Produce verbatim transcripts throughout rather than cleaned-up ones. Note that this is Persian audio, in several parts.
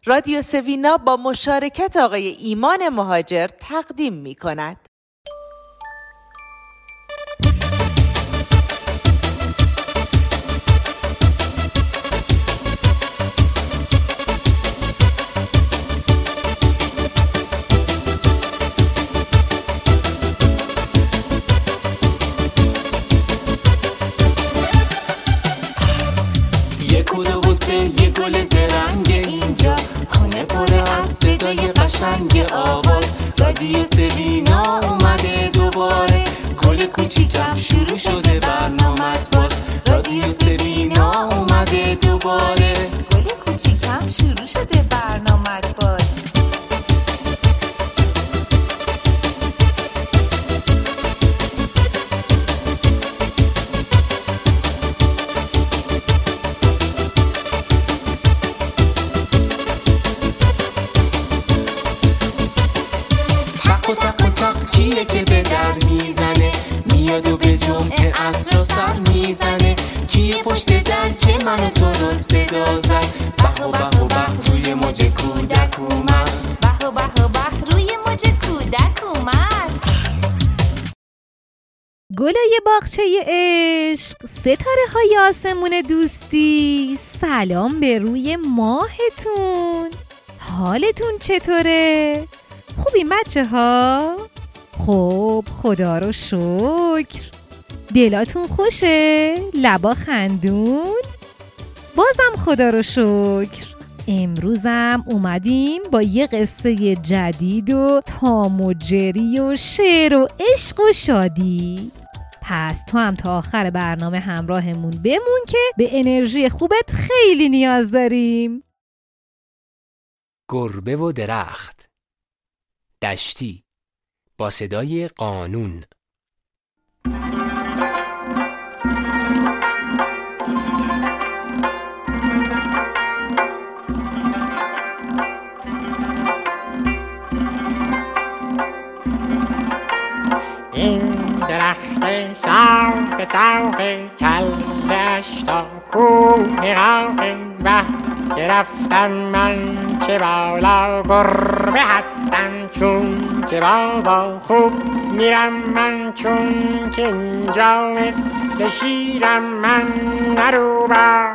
رادیو سوینا با مشارکت آقای ایمان مهاجر تقدیم می کند. یه گل زرنگ اینجا، خونه پر از صدای قشنگ آواز. رادیو سوینا اومده دوباره، گل کوچیکم شروع شده برنامت باز. رادیو سوینا اومده دوباره، گل کوچیکم شروع شده برنامت باز. کیه که به در میزنه، میاد و به جمعه عصر سر میزنه. کیه پشت در که منو تو رو صدا زد، به و به و به روی موج کودک اومد، به و به و به روی موج کودک اومد. گلای باغچه عشق، ستاره های آسمون دوستی، سلام به روی ماهتون. حالتون چطوره؟ خوبی بچه ها؟ خب خدا رو شکر. دلاتون خوشه؟ لبا خندون؟ بازم خدا رو شکر. امروزم اومدیم با یه قصه جدید و تام و جری و شعر و عشق و شادی. پس تو هم تا آخر برنامه همراهمون بمون که به انرژی خوبت خیلی نیاز داریم. گربه و درخت. دشتی با صدای قانون. این درخت ساق ساق کلش تا کوه قاقه و گرفتم من که بالا گربه هستم چون که بابا خوب میرم من چون که اینجا مثل شیرم من نرو با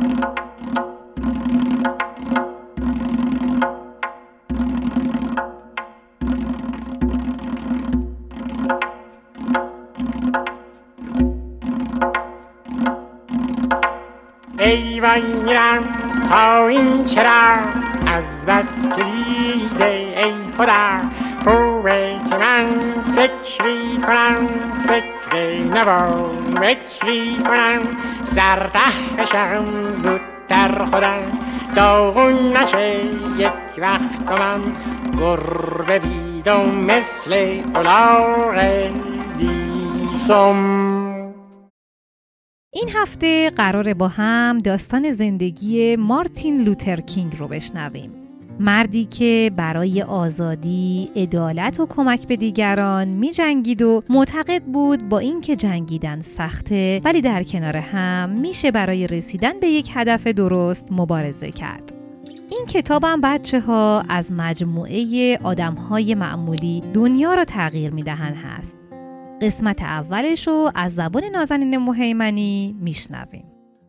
ای وای میرم پایین چرا از بس کلیزه ای خدا خوبه که من فکری کنم فکری نبا فکری کنم سرده بشم زودتر خودم داغون نشه یک وقت کنم گربه بیدم مثل الاغ بیسم. این هفته قراره با هم داستان زندگی مارتین لوتر کینگ رو بشنویم. مردی که برای آزادی، عدالت و کمک به دیگران می جنگید و معتقد بود با این که جنگیدن سخته ولی در کنار هم میشه برای رسیدن به یک هدف درست مبارزه کرد. این کتابم بچه ها از مجموعه آدم‌های معمولی دنیا رو تغییر میدهن هست. قسمت اولش رو از زبان نازنین مهیمنی میشنویم.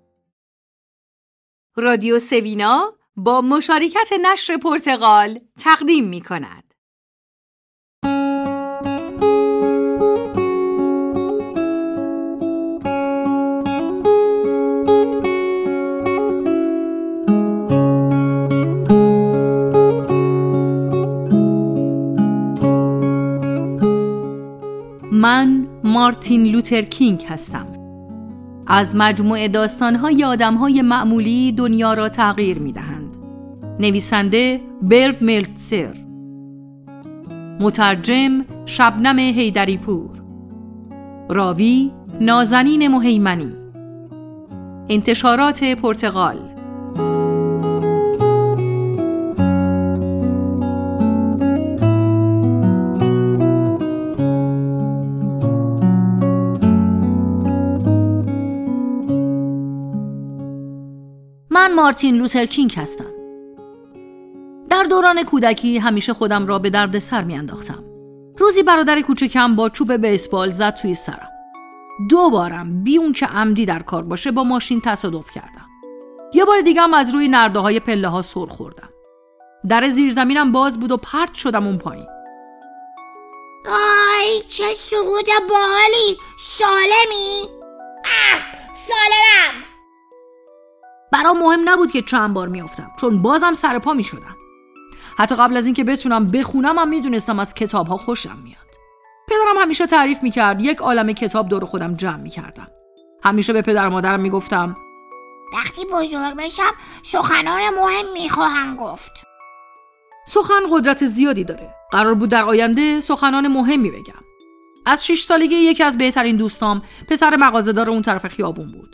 رادیو سوینا با مشارکت نشر پرتغال تقدیم می کند. من مارتین لوتر کینگ هستم. از مجموعه داستان‌های آدم‌های معمولی دنیا را تغییر می‌دهند. نویسنده برد ملتزر، مترجم شبنم حیدری‌پور، راوی نازنین مهیمنی، انتشارات پرتغال. من مارتین لوتر کینگ هستم. دوران کودکی همیشه خودم را به درد سر می انداختم. روزی برادر کوچکم با چوب بیسبال زد توی سرم. دو بارم بی اون که عمدی در کار باشه با ماشین تصادف کردم. یه بار دیگه هم از روی نرده های پله ها سر خوردم. در زیر زمینم باز بود و پرت شدم اون پایین. آی چه سقوط باحالی. سالمی؟ اه سالمم. برام مهم نبود که چند بار میافتم، چون بازم سر پا میشدم. حتی قبل از اینکه بتونم بخونم هم میدونستم از کتاب‌ها خوشم میاد. پدرم همیشه تعریف میکرد یک عالمه کتاب دور خودم جمع میکردم. همیشه به پدر و مادرم میگفتم وقتی بزرگ بشم سخنان مهم میخواهم گفت. سخن قدرت زیادی داره. قرار بود در آینده سخنان مهمی بگم. از شش سالگی یکی از بهترین دوستام پسر مغازه‌دار اون طرف خیابون بود.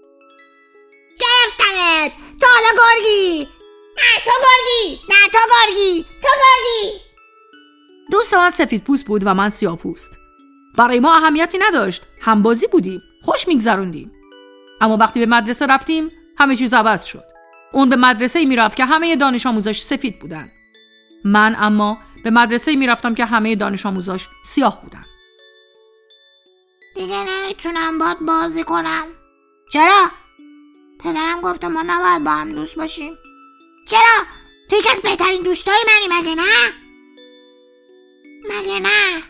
گرفتمت تا حالا گرگی. نه تو گرگی. نه تو گرگی. تو گرگی. دوست من سفید پوست بود و من سیاه پوست. برای ما اهمیتی نداشت. همبازی بودیم. خوش میگذروندیم. اما وقتی به مدرسه رفتیم همه چیز عوض شد. اون به مدرسه‌ای میرفت که همه دانش آموزاش سفید بودن. من اما به مدرسه‌ای میرفتم که همه دانش آموزاش سیاه بودن. دیگه نمیتونم باهات بازی کنم. چرا؟ پدرم گفت ما نباید با هم دوست باشیم. چرا؟ تو یکی از بهترین دوستای منی مگه نه؟ مگه نه؟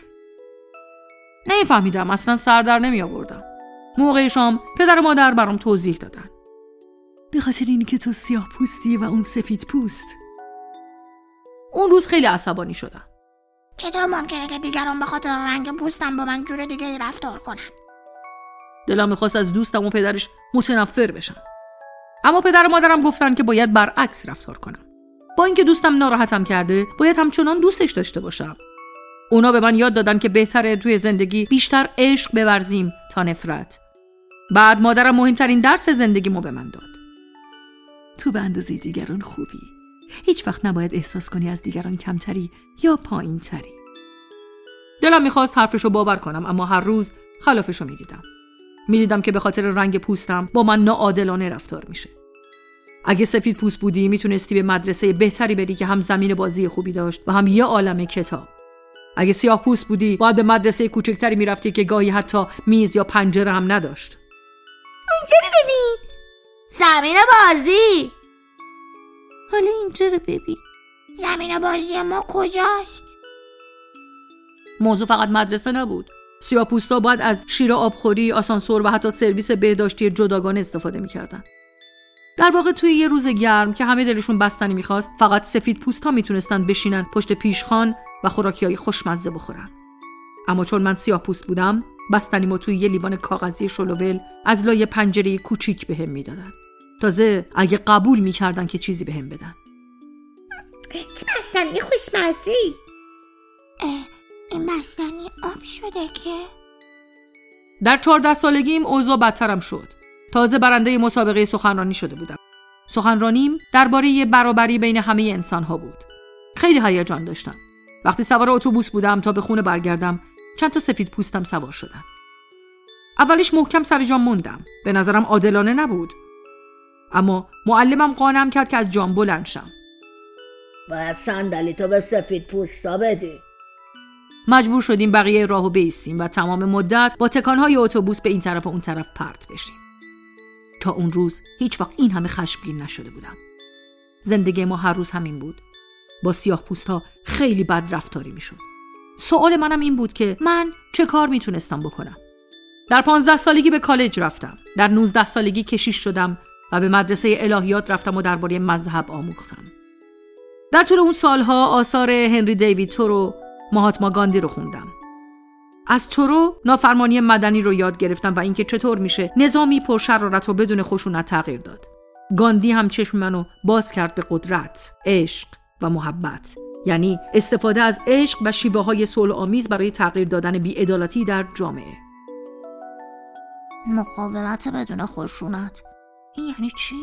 نمیفهمیدم، اصلا سر در نمی آوردم. موقع شام پدر و مادر برام توضیح دادن. به خاطر اینی که تو سیاه پوستی و اون سفید پوست. اون روز خیلی عصبانی شدم. چطور ممکنه که دیگران به خاطر رنگ پوستم با من جور دیگه رفتار کنن؟ دلم میخواست از دوستم و پدرش متنفر بشم. اما پدر و مادرم گفتن که باید برعکس رفتار کنم. با اینکه دوستم ناراحتم کرده، باید همچنان دوستش داشته باشم. اونا به من یاد دادن که بهتره توی زندگی بیشتر عشق بورزیم تا نفرت. بعد مادرم مهمترین درس زندگیمو به من داد. تو به اندازه دیگران خوبی. هیچ وقت نباید احساس کنی از دیگران کمتری یا پایینتری. دلم میخواست حرفشو باور کنم، اما هر روز خلافشو میدیدم. میدیدم که به خاطر رنگ پوستم با من ناعادلانه رفتار میشه. اگه سفید پوست بودی میتونستی به مدرسه بهتری بری که هم زمین بازی خوبی داشت و هم یه عالمه کتاب. اگه سیاه پوست بودی باید به مدرسه کوچکتری میرفتی که گاهی حتی میز یا پنجره هم نداشت. اینجا رو ببین، زمین بازی. حالا اینجا رو ببین، زمین بازی ما کجاست؟ موضوع فقط مدرسه نبود. سیاه پوستا باید از شیر آبخوری، آسانسور و حتی سرویس بهداشتی جداگانه استفاده میکردن. در واقع توی یه روز گرم که همه دلشون بستنی میخواست، فقط سفید پوستا میتونستن بشینن پشت پیشخوان و خوراکیای خوشمزه بخورن. اما چون من سیاه پوست بودم، بستنیمو توی یه لیوان کاغذی شلوول از لای پنجره کوچیک بهم میدادن. تازه اگه قبول میکردن که چیزی بهم بدن. چه بستنی خوشمزه‌ای. این بستنی آب شده که؟ در چهارده سالگیم اوضاع بدترم شد. تازه برنده مسابقه سخنرانی شده بودم. سخنرانیم درباره برابری بین همه انسان‌ها بود. خیلی هیجان داشتم. وقتی سوار اتوبوس بودم تا به خونه برگردم، چند تا سفید پوستم سوار شدن. اولش محکم سر جام موندم. به نظرم عادلانه نبود. اما معلمم قانعم کرد که از جام بلند شم. باید صندلی تو به سفید پوستا بدی. مجبور شدیم بقیه راهو بایستیم و تمام مدت با تکانهای اتوبوس به این طرف و اون طرف پرت بشیم. تا اون روز هیچ وقت این همه خشمگین نشده بودم. زندگی ما هر روز همین بود. با سیاه پوستا خیلی بد رفتاری میشد. سوال منم این بود که من چه کار میتونستم بکنم؟ در پانزده سالگی به کالج رفتم. در نوزده سالگی کشیش شدم و به مدرسه الهیات رفتم و درباره مذهب آموختم. در طول اون سالها آثار هنری دیوید تورو، مهاتما گاندی رو خوندم. از تورو نافرمانی مدنی رو یاد گرفتم و اینکه چطور میشه نظامی پرشرارت رو بدون خشونت تغییر داد. گاندی هم چشم منو باز کرد به قدرت، عشق و محبت، یعنی استفاده از عشق و شیوه های صلح آمیز برای تغییر دادن بی‌عدالتی در جامعه. مقاومت بدون خشونت، این یعنی چی؟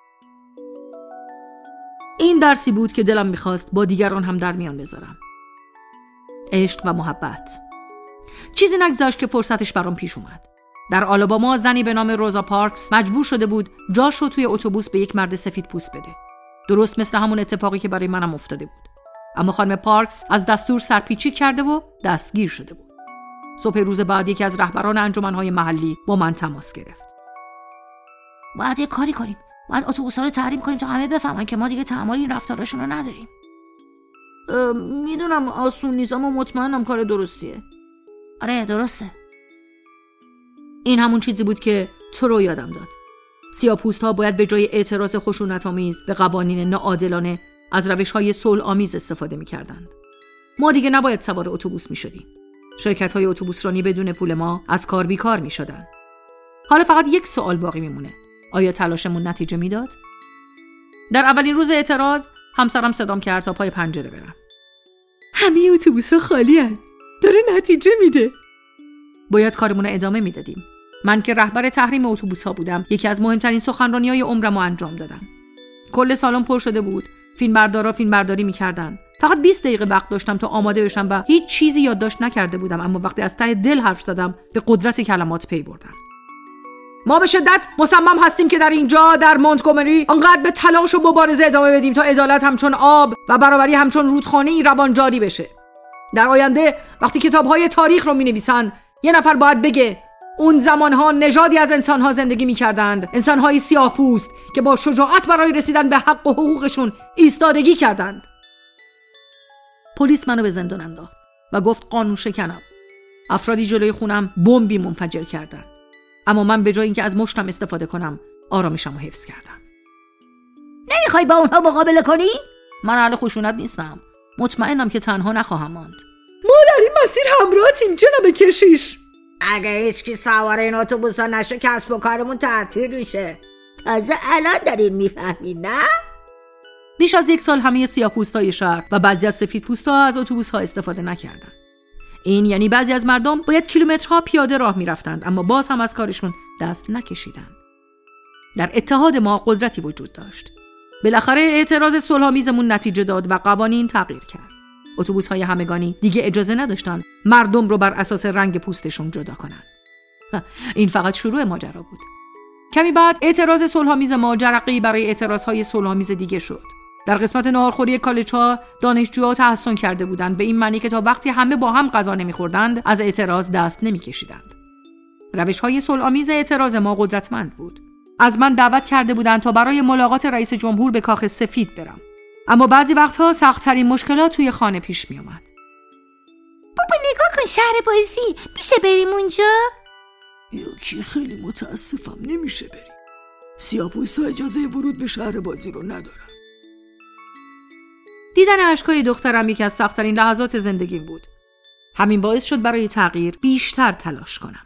این درسی بود که دلم میخواست با دیگران هم در میان بذارم. عشق و محبت. چیزی نگذاشت که فرصتش برام پیش اومد. در آلاباما زنی به نام روزا پارکس مجبور شده بود جاش رو توی اتوبوس به یک مرد سفید پوست بده. درست مثل همون اتفاقی که برای منم افتاده بود. اما خانم پارکس از دستور سرپیچی کرده و دستگیر شده بود. صبح روز بعد یکی از رهبران انجمن‌های محلی با من تماس گرفت. باید یه کاری کنیم. باید اتوبوس‌ها رو تحریم کنیم تا همه بفهمن که ما دیگه تحمل این رفتاراشون رو نداریم. میدونم آسون نیست اما مطمئنم کار درستیه. آره درسته. این همون چیزی بود که تو رو یادم داد. سیاه‌پوست‌ها باید به جای اعتراض خشونت‌آمیز به قوانین ناعادلانه از روش‌های صلح‌آمیز استفاده می‌کردند. ما دیگه نباید سوار اتوبوس می‌شدیم. شرکت‌های اتوبوسرانی بدون پول ما از کار بیکار می‌شدن. حالا فقط یک سوال باقی میمونه. آیا تلاشمون نتیجه میداد؟ در اولین روز اعتراض همسرم صدام کرد تا پای پنجره برم. همه اتوبوس‌ها خالی‌ان. داره نتیجه میده. باید کارمون رو ادامه میدادیم. من که رهبر تحریم اتوبوس‌ها بودم، یکی از مهمترین سخنرانی‌های عمرم رو انجام دادم. کل سالن پر شده بود. فیلمبردارا فیلمبرداری می‌کردن. فقط بیست دقیقه وقت داشتم تا آماده بشم و هیچ چیزی یادداشت نکرده بودم، اما وقتی از ته دل حرف زدم به قدرت کلمات پی بردم. ما به شدت مصمم هستیم که در اینجا در مونتگومری انقدر به تلاش و مبارزه ادامه بدیم تا عدالت همچون آب و برابری همچون رودخانه‌ای روان جاری بشه. در آینده وقتی کتاب‌های تاریخ رو می‌نویسن، یه نفر باید بگه اون زمانها نژادی از انسان‌ها زندگی می‌کردند، انسان‌های سیاه‌پوست که با شجاعت برای رسیدن به حق و حقوقشون ایستادگی کردند. پلیس منو به زندان انداخت و گفت قانون شکنم. افرادی جلوی خونم بمبی منفجر کردند. اما من به جای اینکه از مشتم استفاده کنم، آرامشم رو حفظ کردم. نمیخوای با اونها مقابله کنی؟ من اهل خشونت نیستم. مطمئنم که تنها نخواهم ماند. ما در این مسیر همراهتیم جناب کشیش. اگه هیچکی سوار این اتوبوسا نشه کسب و کارمون تعطیل میشه. تازه الان دارین میفهمین نه؟ بیش از یک سال همه سیاه‌پوستای شهر و بعضی از سفیدپوستا از اتوبوس‌ها استفاده نکردند. این یعنی بعضی از مردم باید کیلومترها پیاده راه میرفتند اما باز هم از کارشون دست نکشیدند. در اتحاد ما قدرتی وجود داشت. بالاخره اعتراض صلح‌آمیزمون نتیجه داد و قوانین تغییر کرد. اتوبوس‌های همگانی دیگه اجازه نداشتن مردم رو بر اساس رنگ پوستشون جدا کنن. این فقط شروع ماجرا بود. کمی بعد اعتراض صلح‌آمیز ما جرقه‌ای برای اعتراض‌های صلح‌آمیز دیگه شد. در قسمت ناهارخوری کالج‌ها دانشجوها تحسن کرده بودند به این معنی که تا وقتی همه با هم غذا نمی‌خوردند از اعتراض دست نمی‌کشیدند. روش‌های صلح‌آمیز اعتراض ما قدرتمند بود. از من دعوت کرده بودند تا برای ملاقات رئیس جمهور به کاخ سفید برم. اما بعضی وقتها سخت‌ترین مشکلات توی خانه پیش می‌آمد. بابا نگاه کن شهر بازی، میشه بریم اونجا؟ یکی خیلی متاسفم نمیشه بریم. سیاه‌پوست‌ها اجازه ورود به شهر بازی رو ندارن. دیدن اشکای دخترم یکی از سخت‌ترین لحظات زندگیم بود. همین باعث شد برای تغییر بیشتر تلاش کنم.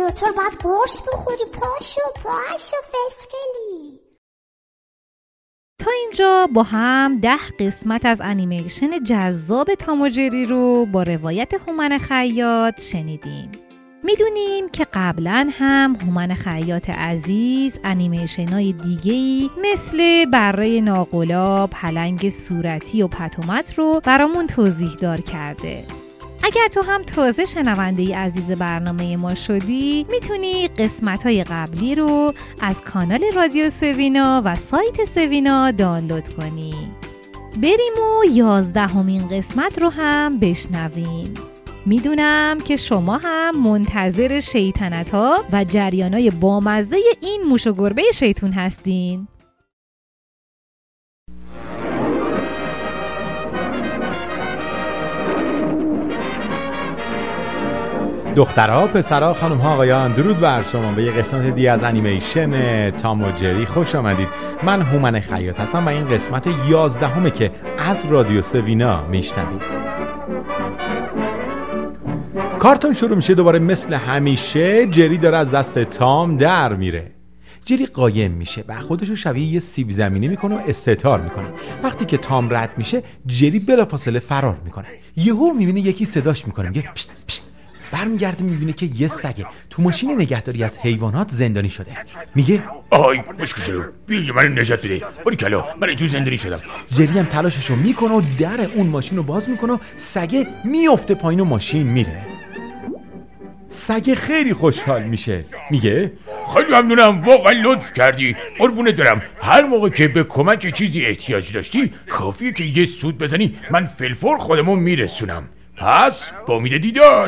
دکتر باید قرص بخوری. پاشو پاشو فسکلی. تا اینجا با هم ده قسمت از انیمیشن جذاب تام و جری رو با روایت هومن خیاط شنیدیم. میدونیم که قبلا هم هومن خیاط عزیز انیمیشن‌های دیگه‌ای مثل بره ناقلا، پلنگ صورتی و پتومت رو برامون توضیح دار کرده. اگر تو هم تازه شنونده عزیز برنامه ما شدی، میتونی قسمت‌های قبلی رو از کانال رادیو سوینا و سایت سوینا دانلود کنی. بریم و یازدهمین قسمت رو هم بشنویم. میدونم که شما هم منتظر شیطنت‌ها و جریانای بامزه این موش و گربه شیطون هستین. دخترها، پسرها، خانم‌ها، آقایان، درود بر شما. به یه قسمت دیگه از انیمیشن تام و جری خوش آمدید. من هومن خیاط هستم و این قسمت یازدهمه که از رادیو سوینا میشنوید. کارتون شروع میشه. دوباره مثل همیشه جری داره از دست تام در میره. جری قایم میشه و خودشو شبیه یه سیب زمینی میکنه و استتار میکنه. وقتی که تام رد میشه، جری بلافاصله فرار میکنه. یهو میبینه یکی صداش میکنه، میگه پشت پشت. برمیگرده میبینه که یه سگ تو ماشین نگهداری از حیوانات زندانی شده. میگه آی مشکوشو بیل من نجات بده. باری کلا من تو زندانی شدم. جری هم تلاششو میکنه و در اون ماشین رو باز میکنه و سگ میفته پایین و ماشین میره. سگ خیلی خوشحال میشه، میگه خیلی ممنونم، واقعا لطف کردی، قربونت برم. هر موقع که به کمک چیزی احتیاج داشتی کافیه که یه سود بزنی، من فلفور خودمون میرسونم. پس با امید دیدار.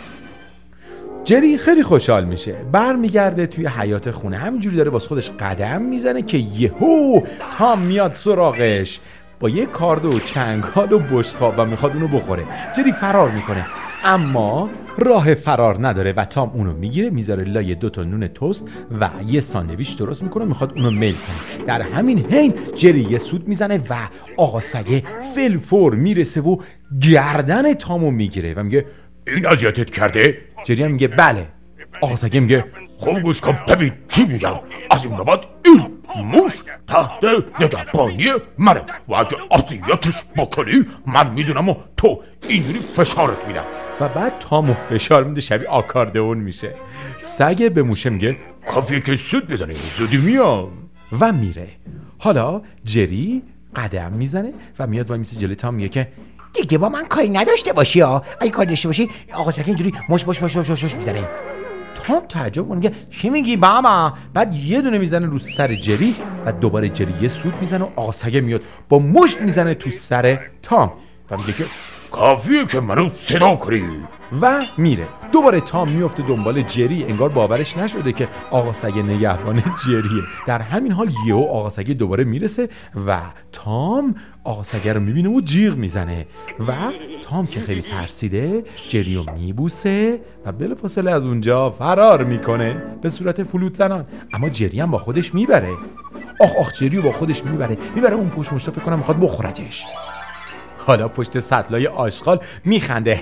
جری خیلی خوشحال میشه، برمیگرده توی حیاط خونه. همینجوری داره واسه خودش قدم میزنه که یهو تام میاد سراغش با یه کاردو و چنگال و بشقاب و میخواد اونو بخوره. جری فرار میکنه اما راه فرار نداره و تام اونو میگیره، میذاره لای دو تا نون توست و یه ساندویچ درست میکنه، میخواد اونو میل کنه. در همین حین جری یه سوت میزنه و آقا سگه فلفور میرسه و گردن تامو میگیره و میگه این اذیتت کرده؟ جری هم میگه بله. آقا سگه میگه خوب گوش کن ببین چی میگم. از این بعد این موش تحت نگهبانی منه و اگه اذیتش بکنی من میدونم و تو اینجوری فشارت میدم. و بعد تامو فشار میده، شبیه آکاردئون میشه. سگ به موشه میگه کافیه که سود بزنی، زودی میام. و میره. حالا جری قدم میزنه و میاد وای میسه جلوی تام، میگه که دیگه با من کاری نداشته باشی ها. اگه کاری داشته باشی آقا سگ اینجوری مش مش مش مش مش میزنه. تام تعجب میکنه، میگه چی میگی بابا؟ بعد یه دونه میزنه رو سر جری و دوباره جری یه سوت میزنه و آقا سگ میاد با مشت میزنه تو سر تام و میگه که کافیه که منو صدا کنی. و میره. دوباره تام میفته دنبال جری، انگار باورش نشده که آقا سگ نگهبان جریه. در همین حال یهو آقا سگ دوباره میرسه و تام آقا سگ رو میبینه و جیغ میزنه و تام که خیلی ترسیده جری رو میبوسه و بلافاصله از اونجا فرار میکنه به صورت فلوت زنان. اما جری هم با خودش میبره. آخ آخ جری رو با خودش میبره میبره اون پشت مشتا، فکر کنم میخواد بخورتش. حالا پشت سطلای آشغال میخنده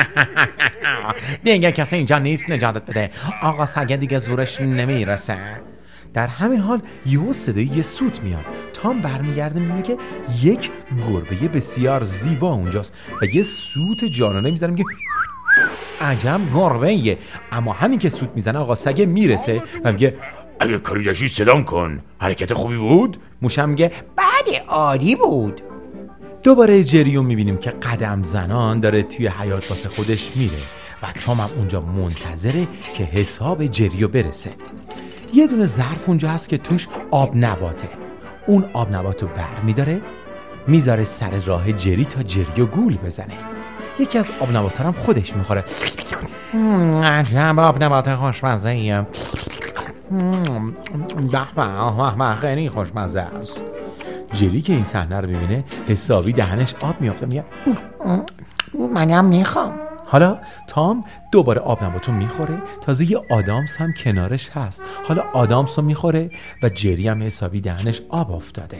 دیگه کسی اینجا نیست نجاتت بده، آقا سگه دیگه زورش نمیرسه. در همین حال یهو صدای یه سوت میاد. تام برمیگرده میبینه که یک گربه بسیار زیبا اونجاست و یه سوت جانانه میزنه، میگه عجب گربه‌ایه. اما همین که سوت میزنه آقا سگه میرسه و میگه اگه کاری داشتی سلام کن، حرکت خوبی بود. موشم میگه بله عالی بود. دوباره جریو میبینیم که قدم زنان داره توی حیاط واسه خودش میره و تام هم اونجا منتظره که حساب جریو برسه. یه دونه ظرف اونجا هست که توش آب نباته. اون آب نبات رو بر میداره میذاره سر راه جری تا جریو گول بزنه. یکی از آب نبات هم خودش میخوره. عجب آب نبات خوشمزه ایه، به به خیلی خوشمزه است. جری که این صحنه رو میبینه حسابی دهنش آب میافته، میگه منم میخوام. حالا تام دوباره آب نباتو میخوره، تازه یه آدامس هم کنارش هست. حالا آدامس رو میخوره و جری هم حسابی دهنش آب افتاده.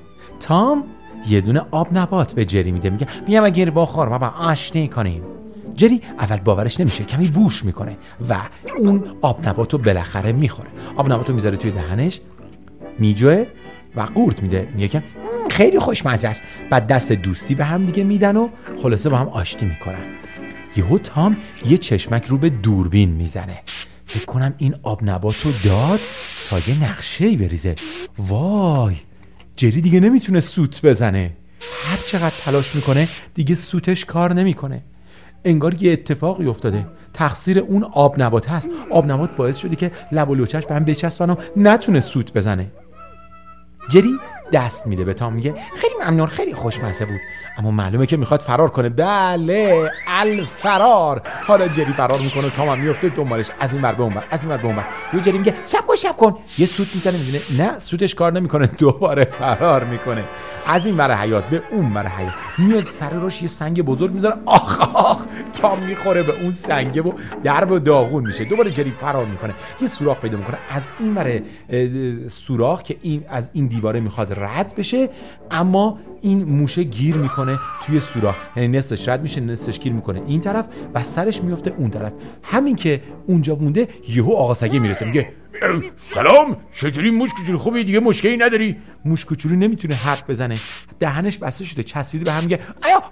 تام یه دونه آب نبات به جری میده، میگه بیا بگیر بخور بابا آشتی کنیم. جری اول باورش نمیشه، کمی بوش میکنه و اون آب نباتو بالاخره میخوره. آب نباتو میذاره توی دهنش، میجوه و قورت میده، میگه که خیلی خوشمزه است. بعد دست دوستی به هم دیگه میدن و خلاصه با هم آشتی میکنن. یهو تام یه چشمک رو به دوربین میزنه. فکر کنم این آب نباتو داد تا یه نقشه‌ای بریزه. وای، جری دیگه نمیتونه سوت بزنه. هر چقدر تلاش میکنه دیگه سوتش کار نمیکنه. انگار یه اتفاقی افتاده. تقصیر اون آب نبات هست. آب نبات باعث شده که لب و لوچش به هم بچسبن و نتونه سوت بزنه. جری دست میده به تام، میگه خیلی ممنون، خیلی خوشمزه بود. اما معلومه که میخواد فرار کنه. بله، الفرار. حالا جری فرار میکنه و تام هم میفته دنبالش، از این ور به اون ور، از این ور به اون ور. یه جری میگه شب کن شب کن. یه سوت میزنه، میبینه نه سوتش کار نمیکنه. دوباره فرار میکنه از این ور حیاط به اون ور حیاط. میاد سر راش یه سنگ بزرگ میذاره. آخ آخ، تام میخوره به اون سنگه و درب و داغون میشه. دوباره جری فرار میکنه، یه سوراخ پیدا میکنه. از این ور سوراخ که این از این دیواره میخواد رد بشه، اما این موشه گیر میکنه توی سوراخ، یعنی نصفش رد میشه، نصفش گیر میکنه این طرف و سرش میفته اون طرف. همین که اونجا مونده یهو آقا سگه میرسه، میگه سلام، چطوری موش کوچولو؟ خوبی؟ دیگه مشکلی نداری؟ موش کوچولو نمیتونه حرف بزنه، دهنش بسته شده، چسبیده به هم، میگه آیا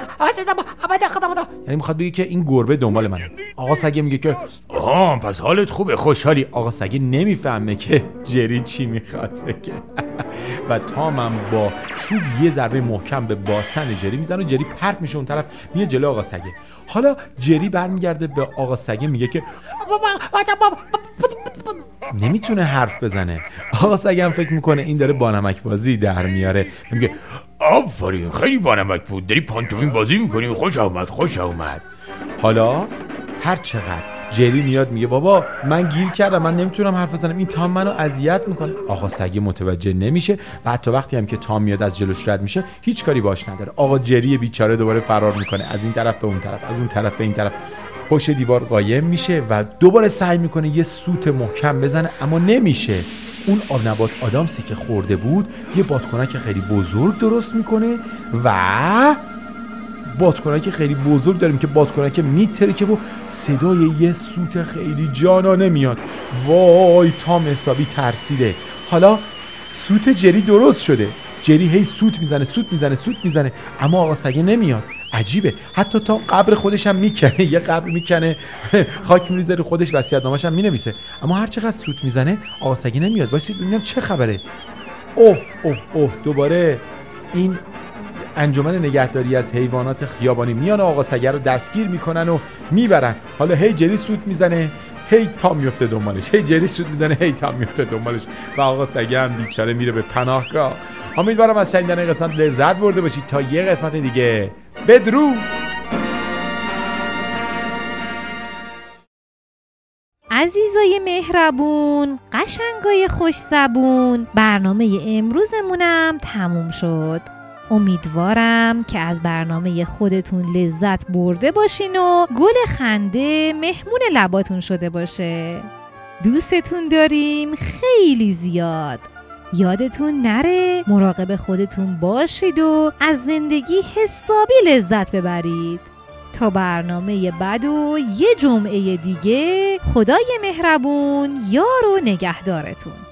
یعنی میخواد بگه که این گربه دنبال منه. آقا سگه میگه که آها پس حالت خوبه، خوشحالی؟ آقا سگه نمیفهمه که جری چی میخواد بگه و تام هم با چوب یه ضربه محکم به باسن جری میزنه و جری پرت میشه اون طرف، میاد جلو آقا سگه. حالا جری برمیگرده به آقا سگه، میگه که نمیتونه حرف بزنه. آقا سگه هم فکر میکنه این داره بانمک بازی در میاره، میگه آفرین، خیلی بانمک بود، داری پانتومین بازی میکنی، خوش اومد خوش اومد. حالا هر چقدر جری میاد میگه بابا من گیر کردم، من نمیتونم حرف بزنم، این تام منو اذیت میکنه. آقا سگه متوجه نمیشه و حتی وقتی هم که تام میاد از جلوش رد میشه هیچ کاری باش نداره. آقا جری بیچاره دوباره فرار میکنه، از این طرف به اون طرف، از اون طرف به این طرف، پشت دیوار قایم میشه و دوباره سعی میکنه یه سوت محکم بزنه، اما نمیشه. اون آب نبات آدامسی که خورده بود یه بادکنک خیلی بزرگ درست میکنه و بادکنک خیلی بزرگ داریم که بادکنک میترکه و صدای یه سوت خیلی جانانه میاد. وای، تام حسابی ترسیده. حالا سوت جری درست شده. جری هی سوت میزنه سوت میزنه سوت میزنه اما آقا سگه نمیاد. عجیبه، حتی تا قبر خودش هم میکنه، یه قبر میکنه، خاک میریزه رو خودش، وصیت‌نامه‌ش هم مینویسه، اما هر چقدر سوت میزنه آقا سگه نمیاد. واسید ببینم چه خبره. اوه اوه اوه دوباره این انجمن نگهداری از حیوانات خیابانی میان آقا سگه رو دستگیر میکنن و میبرن. حالا هی جری سوت میزنه، هی تام میفته دنبالش، هی جری سوت میزنه، هی تام میفته دنبالش و آقا سگه هم بیچاره میره به پناهگاه. امیدوارم از شنیدن این قسمت لذت برده باشید. تا یه قسمت دیگه، بدرود. عزیزای مهربون، قشنگای خوش زبون، برنامه امروزمونم تموم شد. امیدوارم که از برنامه خودتون لذت برده باشین و گل خنده مهمون لباتون شده باشه. دوستتون داریم خیلی زیاد. یادتون نره مراقب خودتون باشید و از زندگی حسابی لذت ببرید. تا برنامه بعد و یه جمعه دیگه، خدای مهربون یار و نگهدارتون.